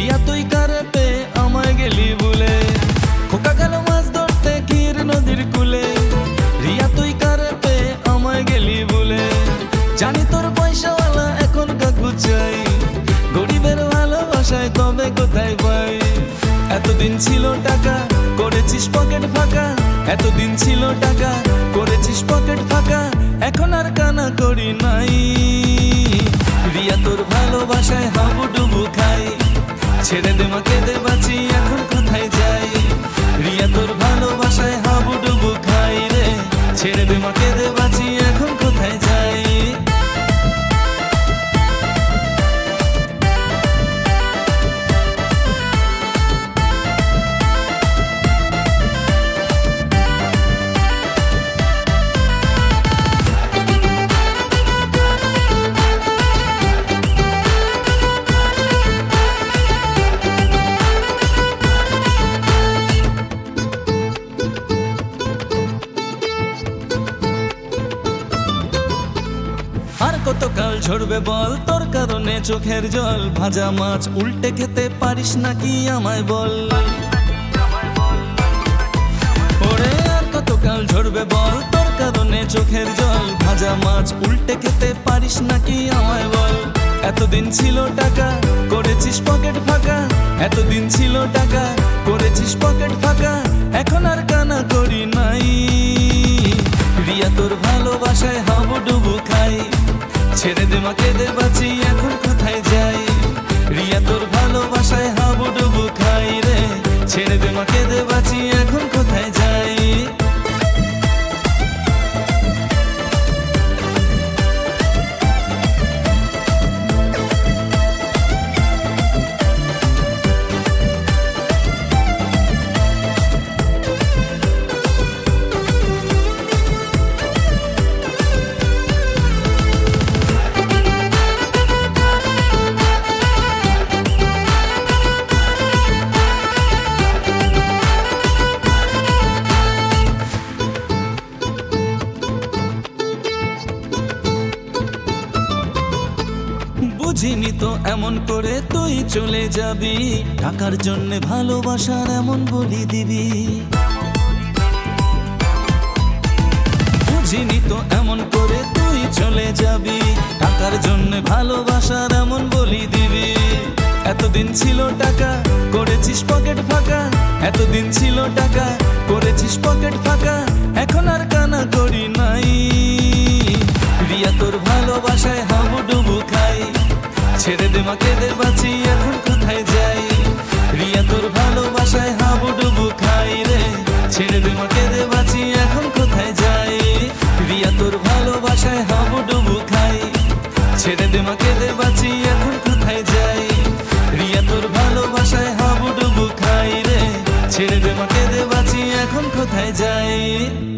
রিয়া তুই কারেতে আমায় গেলি ভুলে, খোকা গেল মাছ ধরতে ক্ষীর নদীর কূলে। রিয়া তুই কারেতে আমায় গেলি ভুলে, জানি তোর পয়সাওয়ালা এখন কাকু চাই, গরিবের ভালোবাসায় তবে কোথায় পাই। এতদিন ছিল টাকা করেছিস পকেট ফাঁকা, এতদিন ছিল টাকা করেছিস পকেট ফাঁকা, এখন আর কানা করি নাই। রিয়া তোর ভালোবাসায় হাবুডুবু খাই, ছেড়ে দে মাকে দে বাঁচি এখন কোথায় যাই। রিয়া তোর ভালোবাসায় হাবুডুবু খাই রে, ছেড়ে দে মাকে দে বাঁচি এখন কোথায় যাই। আর কতকাল ঝরবে বল তোর কারণে চোখের জল, ভাজা মাছ উল্টে খেতে পারিস নাকি আমায় বল। ওরে আর কতকাল ঝরবে বল তোর কারণে চোখের জল, ভাজা মাছ উল্টে খেতে পারিস নাকি আমায় বল। এতদিন ছিল টাকা করেছিস পকেট ফাঁকা, এতদিন ছিল টাকা করেছিস পকেট ফাঁকা, এখন আর কানা করি নাই। রিয়া তোর ভালোবাসায় হাবুডুবু খাই, ছেড়ে দে মাকে দে বাঁচি এখন কোথায় যাই। রিয়া তোর ভালোবাসায় হাবুডুবু খাই রে, ছেড়ে দে মাকে দে বাঁচি এখন কোথায় যাই। বুঝিনি তো এমন করে তুই চলে যাবি, টাকার জন্য ভালোবাসার এমন বলি দিবি। বুঝিনি তো এমন করে তুই চলে যাবি, টাকার জন্য ভালোবাসার এমন বলি দিবি। এতদিন ছিল টাকা করেছিস পকেট ফাঁকা, এতদিন ছিল টাকা করেছিস পকেট ফাঁকা, এখন আর কানা করি নাই। রিয়া তোর ভালোবাসায় হাবুডুবু খাই, ছেড়ে দে মাকে দে বাঁচি এখন কোথায় যাই। রিয়া তোর ভালোবাসায় হাবুডুবু খাই রে, ছেড়ে দে মাকে দে বাঁচি এখন কোথায় যাই। রিয়া তোর ভালোবাসায় হাবুডুবু খাই, ছেড়ে দে মাকে দে বাঁচি এখন কোথায় যাই। রিয়া তোর ভালোবাসায় হাবুডুবু খাই রে, ছেড়ে দে মাকে দে বাঁচি এখন কোথায় যাই।